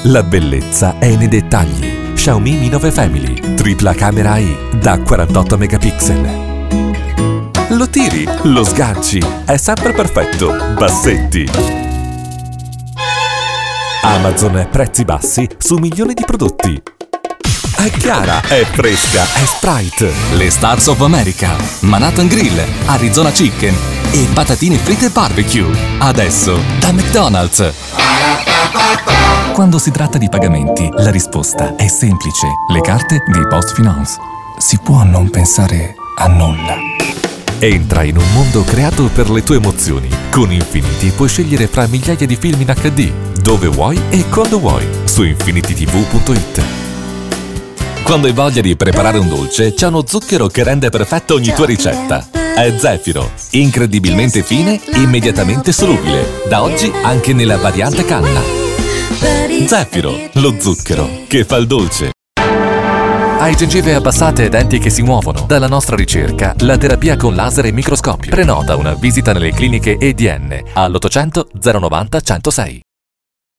La bellezza è nei dettagli. Xiaomi Mi 9 Family, tripla camera AI da 48 megapixel. Lo tiri, lo sganci, è sempre perfetto. Bassetti. Amazon, prezzi bassi su milioni di prodotti. È chiara, è fresca, è Sprite. Le Stars of America, Manhattan Grill, Arizona Chicken e patatine fritte barbecue. Adesso da McDonald's. Quando si tratta di pagamenti, la risposta è semplice. Le carte di PostFinance. Si può non pensare a nulla. Entra in un mondo creato per le tue emozioni. Con Infinity puoi scegliere fra migliaia di film in HD, dove vuoi e quando vuoi, su infinitytv.it. Quando hai voglia di preparare un dolce, c'è uno zucchero che rende perfetta ogni tua ricetta. È Zefiro, incredibilmente fine e immediatamente solubile. Da oggi anche nella variante canna. Zefiro, lo zucchero che fa il dolce. Hai gengive abbassate e denti che si muovono? Dalla nostra ricerca, la terapia con laser e microscopio. Prenota una visita nelle cliniche EDN all'800 090 106.